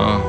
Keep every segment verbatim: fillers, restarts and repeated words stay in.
آه.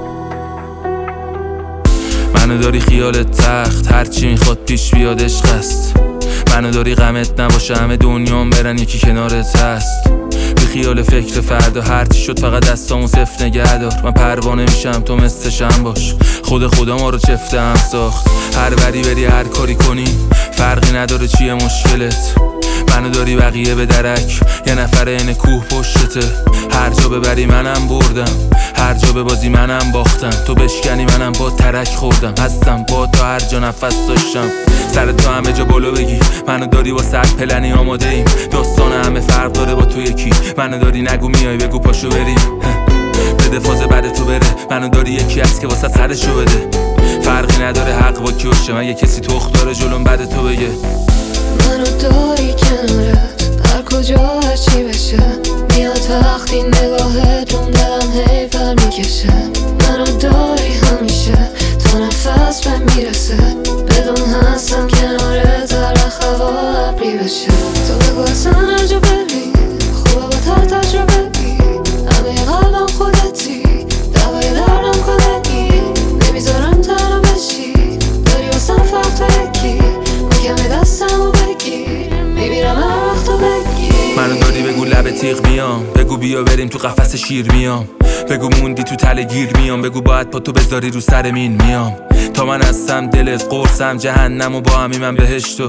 منو داری خیالت تخت، هرچی میخواد پیش بیاد عشق است. منو داری غمت نباشه همه دنیام برن یکی کنارت هست. بی خیال فکر فردا هرچی شد فقط دستامو صفر نگه دار. من پروانه میشم تو مثل شم باش. خود خدا ما رو چفته هم ساخت. هر بری بری هر کاری کنی فرقی نداره چیه مشکلت. منو داری بقیه به درک، یه نفر این کوه پشتته. هر جا ببری منم بردم، هر جا به بازی منم باختم. تو بشکنی منم با ترک خوردم. هستم با تو هر جا نفس داشتم. سر تو همه جا بالا بگی منو داری با صد پلنی آماده ایم. داستان همه فرق داره با تو یکی. منو داری نگو میای بگو پاشو بریم. بده فاز بعد تو بره. منو داری یکی هست که واسه سرشو بده. فرقی نداره حق با کی باشه. من یه کسی تخت داره جلوم بعد تو بگه. منو داری کنارت هر کجا هرچی بشه. میاد وقتی نگاهتون دلم هی پر میکشه. منو داری همیشه تا نفس به میرسه. بدون هستم کنارت هر وقت هوا ابری بشه. تو بگو اصلا هر جا بری خوبه با تر تجربه بی. همه قلبم خودتی دوای دردم خودتی. نمیذارم تنها بشی داری واسم فرق تو یکی. کمی دستمو بگیر میمیرم هر وقت تو بگیر. منو داری بگو لب تیغ میام. بگو بیا بریم تو قفس شیر میام. بگو موندی تو تله گیر میام. بگو باید پا تو بذاری رو سر مین میام. تا من هستم دلت قرصم جهنم و با همی من بهشتو.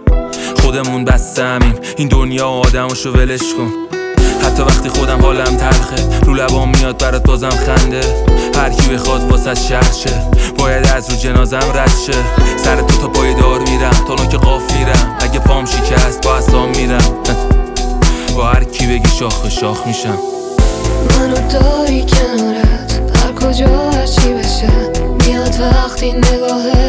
خودمون بسته همیم این دنیا و آدمشو ولش کن. حتی وقتی خودم حالم تلخه رو لبام میاد برات بازم خنده. هر کی بخواد واسه شهر شه باید از رو جنازم رد شه. سر تو تا پای دار میرم تا نوک قاف میرم. اگه پام شکست با اسام میرم. با هر کی بگی شاخ شاخ میشم. منو داری کنارت هر کجا هرچی بشه. میاد وقتی نگاهت